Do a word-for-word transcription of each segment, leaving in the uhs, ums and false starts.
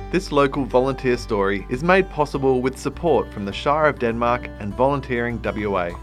This local volunteer story is made possible with support from the Shire of Denmark and Volunteering W A.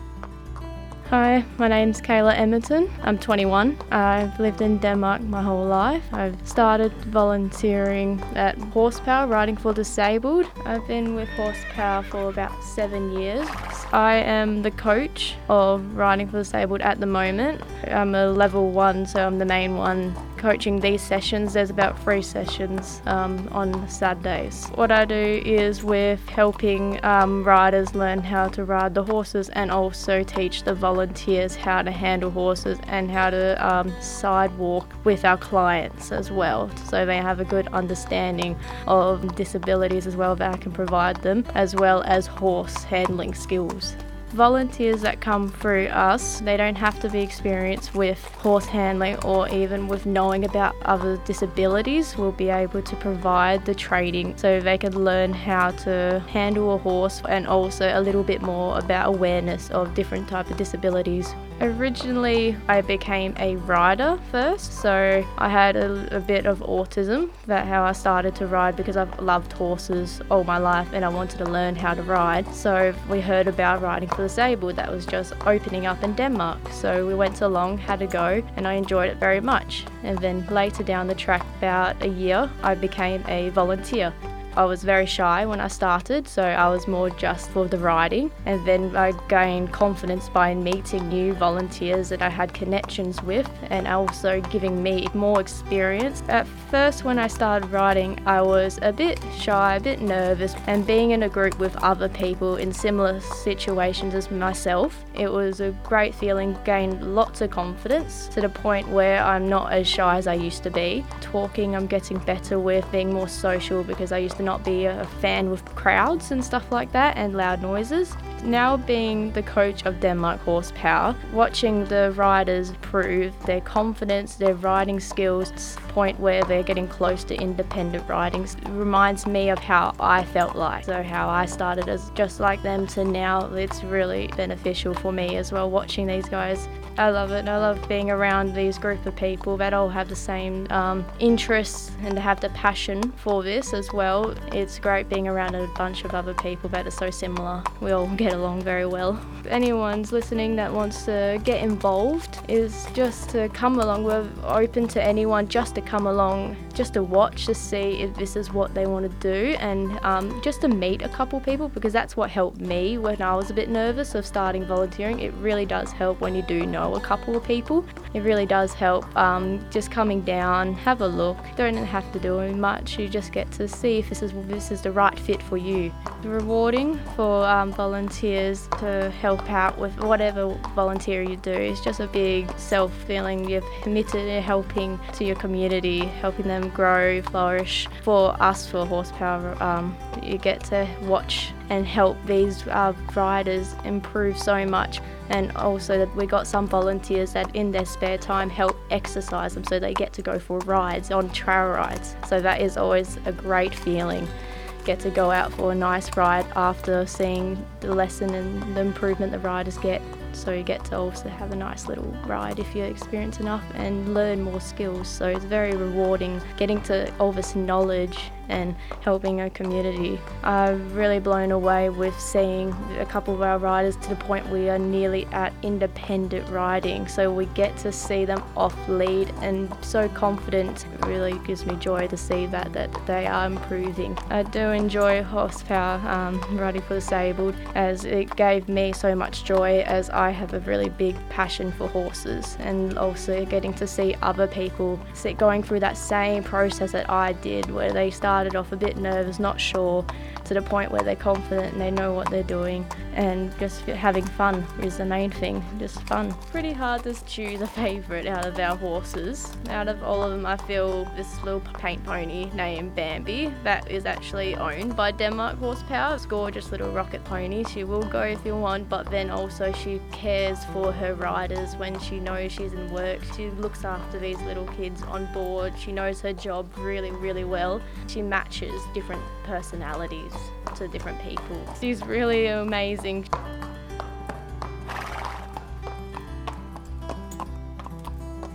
Hi, my name's Kayla Emerton. I'm twenty-one. I've lived in Denmark my whole life. I've started volunteering at Horsepower, Riding for Disabled. I've been with Horsepower for about seven years. I am the coach of Riding for Disabled at the moment. I'm a level one, so I'm the main one coaching these sessions. There's about three sessions um, on Saturdays. What I do is with helping um, riders learn how to ride the horses and also teach the volunteers how to handle horses and how to um, sidewalk with our clients as well, so they have a good understanding of disabilities as well that I can provide them, as well as horse handling skills. Volunteers that come through us, they don't have to be experienced with horse handling or even with knowing about other disabilities. We'll be able to provide the training so they can learn how to handle a horse and also a little bit more about awareness of different types of disabilities. Originally, I became a rider first, so I had a, a bit of autism. That's how I started to ride, because I've loved horses all my life and I wanted to learn how to ride. So we heard about Riding for Disabled that was just opening up in Denmark. So we went along, had a go, and I enjoyed it very much. And then later down the track, about a year, I became a volunteer. I was very shy when I started, so I was more just for the riding, and then I gained confidence by meeting new volunteers that I had connections with and also giving me more experience. At first when I started riding, I was a bit shy, a bit nervous, and being in a group with other people in similar situations as myself, it was a great feeling, gained lots of confidence to the point where I'm not as shy as I used to be. Talking I'm getting better with, being more social, because I used to not be a fan with crowds and stuff like that and loud noises. Now being the coach of Denmark Horsepower, watching the riders prove their confidence, their riding skills to the point where they're getting close to independent riding, reminds me of how I felt like. So how I started as just like them to now, it's really beneficial for me as well, watching these guys. I love it. I love being around these group of people that all have the same um, interests and have the passion for this as well. It's great being around a bunch of other people that are so similar. We all get along very well. If anyone's listening that wants to get involved, is just to come along. We're open to anyone just to come along, just to watch, to see if this is what they want to do, and um, just to meet a couple people, because that's what helped me when I was a bit nervous of starting volunteering. It really does help when you do know a couple of people. It really does help um, just coming down, have a look. Don't have to do much. You just get to see if this is this is the right fit for you. It's rewarding for um, volunteers to help out with whatever volunteer you do. It's just a big self-feeling. You've committed to helping to your community, helping them grow, flourish. For us, for Horsepower, um, you get to watch and help these uh, riders improve so much. And also that we got some volunteers that in their spare time help exercise them, so they get to go for rides, on trail rides. So that is always a great feeling. Get to go out for a nice ride after seeing the lesson and the improvement the riders get. So you get to also have a nice little ride if you're experienced enough and learn more skills. So it's very rewarding getting to all this knowledge and helping a community. I'm really blown away with seeing a couple of our riders to the point we are nearly at independent riding. So we get to see them off lead and so confident. It really gives me joy to see that, that they are improving. I do enjoy Horsepower um, Riding for Disabled, as it gave me so much joy, as I have a really big passion for horses, and also getting to see other people going through that same process that I did, where they started started off a bit nervous, not sure, to the point where they're confident and they know what they're doing, and just having fun is the main thing, just fun. Pretty hard to choose a favourite out of our horses. Out of all of them, I feel this little paint pony named Bambi, that is actually owned by Denmark Horsepower. It's a gorgeous little rocket pony. She will go if you want, but then also she cares for her riders when she knows she's in work. She looks after these little kids on board. She knows her job really, really well. She matches different personalities to different people. She's really amazing.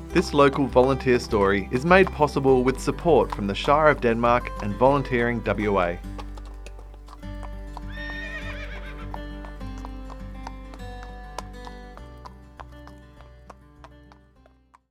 This local volunteer story is made possible with support from the Shire of Denmark and Volunteering W A.